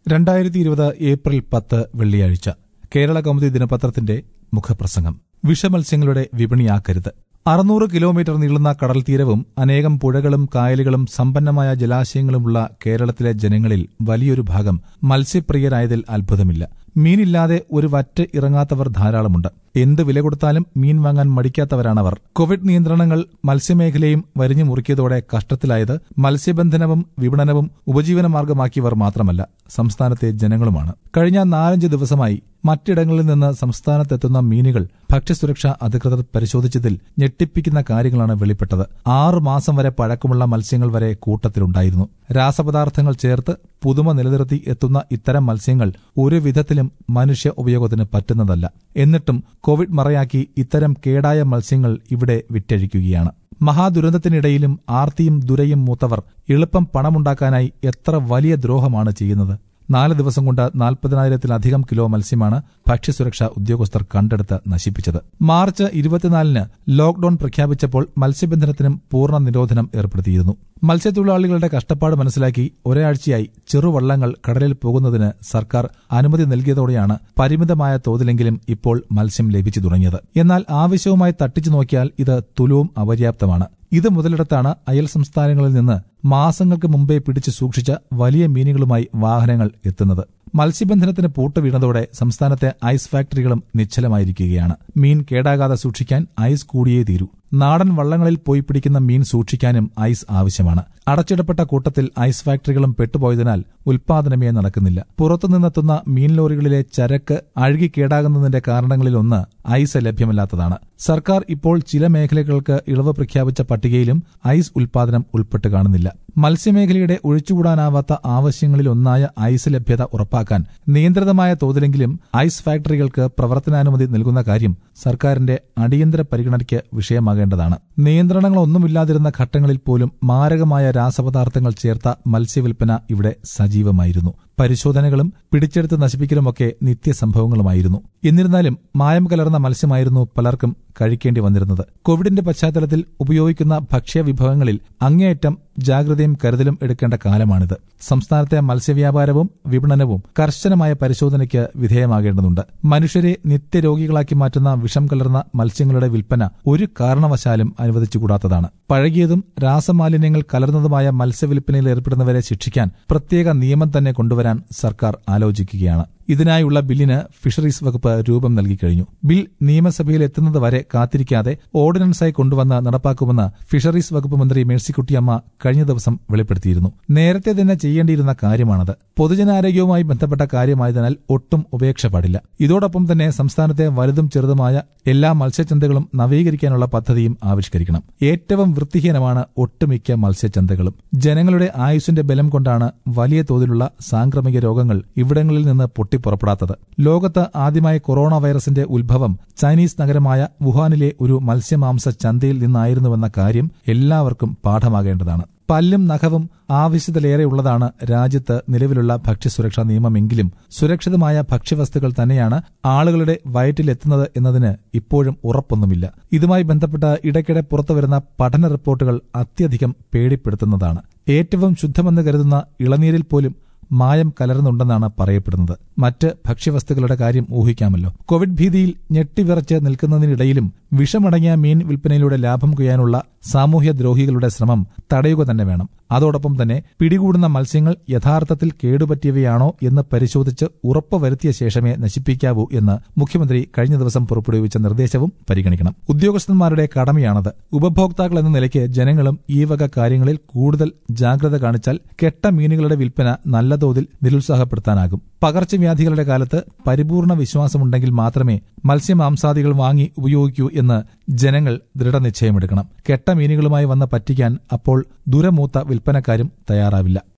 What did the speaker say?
2020 April 10 വെള്ളിയാഴ്ച കേരള കൗമുദി ദിനപത്രത്തിന്റെ മുഖപ്രസംഗം. വിഷമത്സ്യങ്ങളുടെ വിപണിയാക്കരുത്. 600 കിലോമീറ്റർ നീളുന്ന കടൽ തീരവും അനേകം പുഴകളും കായലുകളും സമ്പന്നമായ ജലാശയങ്ങളുമുള്ള കേരളത്തിലെ ജനങ്ങളിൽ വലിയൊരു ഭാഗം മത്സ്യപ്രിയരായതിൽ അത്ഭുതമില്ല. മീനില്ലാതെ ഒരു വറ്റ് ഇറങ്ങാത്തവർ ധാരാളമുണ്ട്. എന്ത് വില കൊടുത്താലും മീൻ വാങ്ങാൻ മടിക്കാത്തവരാണവർ. കോവിഡ് നിയന്ത്രണങ്ങൾ മത്സ്യമേഖലയും വരിഞ്ഞു മുറുക്കിയതോടെ കഷ്ടത്തിലായത് മത്സ്യബന്ധനവും വിപണനവും ഉപജീവനമാർഗമാക്കിയവർ മാത്രമല്ല, സംസ്ഥാനത്തെ ജനങ്ങളുമാണ്. കഴിഞ്ഞ 4-5 ദിവസമായി മറ്റിടങ്ങളിൽ നിന്ന് സംസ്ഥാനത്തെത്തുന്ന മീനുകൾ ഭക്ഷ്യസുരക്ഷാ അധികൃതർ പരിശോധിച്ചതിൽ ഞെട്ടിപ്പിക്കുന്ന കാര്യങ്ങളാണ് വെളിപ്പെട്ടത്. 6 മാസം വരെ പഴക്കമുള്ള മത്സ്യങ്ങൾ വരെ കൂട്ടത്തിലുണ്ടായിരുന്നു. രാസപദാർത്ഥങ്ങൾ ചേർത്ത് പുതുമ നിലനിർത്തി എത്തുന്ന ഇത്തരം മത്സ്യങ്ങൾ ഒരു വിധത്തിലും മനുഷ്യ ഉപയോഗത്തിന് പറ്റുന്നതല്ല. എന്നിട്ടും കോവിഡ് മറയാക്കി ഇത്തരം കേടായ മത്സ്യങ്ങൾ ഇവിടെ വിറ്റഴിക്കുകയാണ്. മഹാദുരന്തത്തിനിടയിലും ആർത്തിയും ദുരയും മൂത്തവർ എളുപ്പം പണമുണ്ടാക്കാനായി എത്ര വലിയ ദ്രോഹമാണ് ചെയ്യുന്നത്. 4 ദിവസം കൊണ്ട് 40,000-ത്തിലധികം കിലോ മത്സ്യമാണ് ഭക്ഷ്യസുരക്ഷാ ഉദ്യോഗസ്ഥർ കണ്ടെടുത്ത് നശിപ്പിച്ചത്. മാർച്ച് 24-ന് ലോക്ഡൌൺ പ്രഖ്യാപിച്ചപ്പോൾ മത്സ്യബന്ധനത്തിനും പൂർണ്ണ നിരോധനം ഏർപ്പെടുത്തിയിരുന്നു. മത്സ്യത്തൊഴിലാളികളുടെ കഷ്ടപ്പാട് മനസ്സിലാക്കി ഒരാഴ്ചയായി ചെറുവള്ളങ്ങൾ കടലിൽ പോകുന്നതിന് സർക്കാർ അനുമതി നൽകിയതോടെയാണ് പരിമിതമായ തോതിലെങ്കിലും ഇപ്പോൾ മത്സ്യം ലഭിച്ചു തുടങ്ങിയത്. എന്നാൽ ആവശ്യവുമായി തട്ടിച്ചു നോക്കിയാൽ ഇത് തുലവും അപര്യാപ്തമാണ്. ഇത് മുതലെടുത്താണ് അയൽ സംസ്ഥാനങ്ങളിൽ നിന്ന് മാസങ്ങൾക്ക് മുമ്പേ പിടിച്ചു സൂക്ഷിച്ച വലിയ മീനുകളുമായി വാഹനങ്ങൾ എത്തുന്നത്. മത്സ്യബന്ധനത്തിന് പൂട്ട് വീണതോടെ സംസ്ഥാനത്തെ ഐസ് ഫാക്ടറികളും നിശ്ചലമായിരിക്കുകയാണ്. മീൻ കേടാകാതെ സൂക്ഷിക്കാൻ ഐസ് കൂടിയേ തീരൂ. നാടൻ വള്ളങ്ങളിൽ പോയി പിടിക്കുന്ന മീൻ സൂക്ഷിക്കാനും ഐസ് ആവശ്യമാണ്. അടച്ചിടപ്പെട്ട കൂട്ടത്തിൽ ഐസ് ഫാക്ടറികളും പെട്ടുപോയതിനാൽ ഉൽപാദനമേ നടക്കുന്നില്ല. പുറത്തുനിന്നെത്തുന്ന മീൻ ലോറികളിലെ ചരക്ക് അഴുകി കേടാകുന്നതിന്റെ കാരണങ്ങളിലൊന്ന് ഐസ് ലഭ്യമല്ലാത്തതാണ്. സർക്കാർ ഇപ്പോൾ ചില മേഖലകൾക്ക് ഇളവ് പ്രഖ്യാപിച്ച പട്ടികയിലും ഐസ് ഉൽപാദനം ഉൾപ്പെട്ട് കാണുന്നില്ല. മത്സ്യമേഖലയുടെ ഒഴിച്ചുകൂടാനാവാത്ത ആവശ്യങ്ങളിലൊന്നായ ഐസ് ലഭ്യത ഉറപ്പാക്കാൻ നിയന്ത്രിതമായ തോതിലെങ്കിലും ഐസ് ഫാക്ടറികൾക്ക് പ്രവർത്തനാനുമതി നൽകുന്ന കാര്യം സർക്കാരിന്റെ അടിയന്തര പരിഗണനയ്ക്ക് വിഷയമാകേണ്ടതാണ്. നിയന്ത്രണങ്ങളൊന്നുമില്ലാതിരുന്ന ഘട്ടങ്ങളിൽ പോലും മാരകമായ രാസപദാർത്ഥങ്ങൾ ചേർത്ത മത്സ്യവിൽപ്പന ഇവിടെ സജീവമായിരുന്നു. പരിശോധനകളും പിടിച്ചെടുത്ത് നശിപ്പിക്കലുമൊക്കെ നിത്യസംഭവങ്ങളുമായിരുന്നു. എന്നിരുന്നാലും മായം കലർന്ന മത്സ്യമായിരുന്നു പലർക്കും കഴിക്കേണ്ടി വന്നിരുന്നത്. കോവിഡിന്റെ പശ്ചാത്തലത്തിൽ ഉപയോഗിക്കുന്ന ഭക്ഷ്യവിഭവങ്ങളിൽ അങ്ങേയറ്റം ജാഗ്രതയും കരുതലും എടുക്കേണ്ട കാലമാണിത്. സംസ്ഥാനത്തെ മത്സ്യവ്യാപാരവും വിപണനവും കർശനമായ പരിശോധനയ്ക്ക് വിധേയമാകേണ്ടതുണ്ട്. മനുഷ്യരെ നിത്യരോഗികളാക്കി മാറ്റുന്ന വിഷം കലർന്ന മത്സ്യങ്ങളുടെ വിൽപ്പന ഒരു കാരണവശാലും അനുവദിച്ചുകൂടാത്തതാണ്. പഴകിയതും രാസമാലിന്യങ്ങൾ കലർന്നതുമായ മത്സ്യവിൽപ്പനയിൽ ഏർപ്പെടുന്നവരെ ശിക്ഷിക്കാൻ പ്രത്യേക നിയമം തന്നെ കൊണ്ടുവരാൻ സർക്കാർ ആലോചിക്കുകയാണ്. ഇതിനായുള്ള ബില്ലിന് ഫിഷറീസ് വകുപ്പ് രൂപം നൽകിക്കഴിഞ്ഞു. ബിൽ നിയമസഭയിൽ എത്തുന്നതുവരെ കാത്തിരിക്കാതെ ഓർഡിനൻസായി കൊണ്ടുവന്ന് നടപ്പാക്കുമെന്ന് ഫിഷറീസ് വകുപ്പ് മന്ത്രി മേഴ്സിക്കുട്ടിയമ്മ കഴിഞ്ഞ ദിവസം വെളിപ്പെടുത്തിയിരുന്നു. നേരത്തെ തന്നെ ചെയ്യേണ്ടിയിരുന്ന കാര്യമാണത്. പൊതുജനാരോഗ്യവുമായി ബന്ധപ്പെട്ട കാര്യമായതിനാൽ ഒട്ടും ഉപേക്ഷ പാടില്ല. ഇതോടൊപ്പം തന്നെ സംസ്ഥാനത്തെ വലുതും ചെറുതുമായ എല്ലാ മത്സ്യച്ചന്തകളും നവീകരിക്കാനുള്ള പദ്ധതിയും ആവിഷ്കരിക്കണം. ഏറ്റവും വൃത്തിഹീനമാണ് ഒട്ടുമിക്ക മത്സ്യച്ചന്തകളും. ജനങ്ങളുടെ ആയുസ്സിന്റെ ബലം കൊണ്ടാണ് വലിയ തോതിലുള്ള സാംക്രമിക രോഗങ്ങൾ ഇവിടങ്ങളിൽ നിന്ന് പുറപ്പെടാത്തത്. ലോകത്ത് ആദ്യമായി കൊറോണ വൈറസിന്റെ ഉത്ഭവം ചൈനീസ് നഗരമായ വുഹാനിലെ ഒരു മത്സ്യമാംസ ചന്തയിൽ നിന്നായിരുന്നുവെന്ന കാര്യം എല്ലാവർക്കും പാഠമാകേണ്ടതാണ്. പല്ലും നഖവും ആവശ്യത്തിലേറെയുള്ളതാണ് രാജ്യത്ത് നിലവിലുള്ള ഭക്ഷ്യസുരക്ഷാ നിയമമെങ്കിലും സുരക്ഷിതമായ ഭക്ഷ്യവസ്തുക്കൾ തന്നെയാണ് ആളുകളുടെ വയറ്റിലെത്തുന്നത് എന്നതിന് ഇപ്പോഴും ഉറപ്പൊന്നുമില്ല. ഇതുമായി ബന്ധപ്പെട്ട് ഇടയ്ക്കിടെ പുറത്തുവരുന്ന പഠന റിപ്പോർട്ടുകൾ അത്യധികം പേടിപ്പെടുത്തുന്നതാണ്. ഏറ്റവും ശുദ്ധമെന്ന് കരുതുന്ന ഇളനീരിൽ പോലും മായം കലർന്നുണ്ടെന്നാണ് പറയപ്പെടുന്നത്. മറ്റ് ഭക്ഷ്യവസ്തുക്കളുടെ കാര്യം ഊഹിക്കാമല്ലോ. കോവിഡ് ഭീതിയിൽ ഞെട്ടിവിറച്ച് നിൽക്കുന്നതിനിടയിലും വിഷമടങ്ങിയ മീൻ വിൽപ്പനയിലൂടെ ലാഭം കൊയ്യാനുള്ള സാമൂഹ്യദ്രോഹികളുടെ ശ്രമം തടയുക തന്നെ വേണം. അതോടൊപ്പം തന്നെ പിടികൂടുന്ന മത്സ്യങ്ങൾ യഥാർത്ഥത്തിൽ കേടുപറ്റിയവയാണോ എന്ന് പരിശോധിച്ച് ഉറപ്പുവരുത്തിയ ശേഷമേ നശിപ്പിക്കാവൂ എന്ന് മുഖ്യമന്ത്രി കഴിഞ്ഞ ദിവസം പുറപ്പെടുവിച്ച നിർദ്ദേശവും പരിഗണിക്കണം. ഉദ്യോഗസ്ഥന്മാരുടെ കടമയാണത്. ഉപഭോക്താക്കൾ എന്ന നിലയ്ക്ക് ജനങ്ങളും ഈ വക കാര്യങ്ങളിൽ കൂടുതൽ ജാഗ്രത കാണിച്ചാൽ കെട്ട മീനുകളുടെ വിൽപ്പന നല്ല തോതിൽ നിരുത്സാഹപ്പെടുത്താനാകും. പകർച്ചവ്യാധികളുടെ കാലത്ത് പരിപൂർണ വിശ്വാസമുണ്ടെങ്കിൽ മാത്രമേ മത്സ്യമാംസാദികൾ വാങ്ങി ഉപയോഗിക്കൂ എന്ന് ജനങ്ങൾ ദൃഢനിശ്ചയമെടുക്കണം. കെട്ട മീനുകളുമായി വന്ന് പറ്റിക്കാൻ അപ്പോൾ ദുരമൂത്ത വിൽപ്പനക്കാരും തയ്യാറാവില്ല.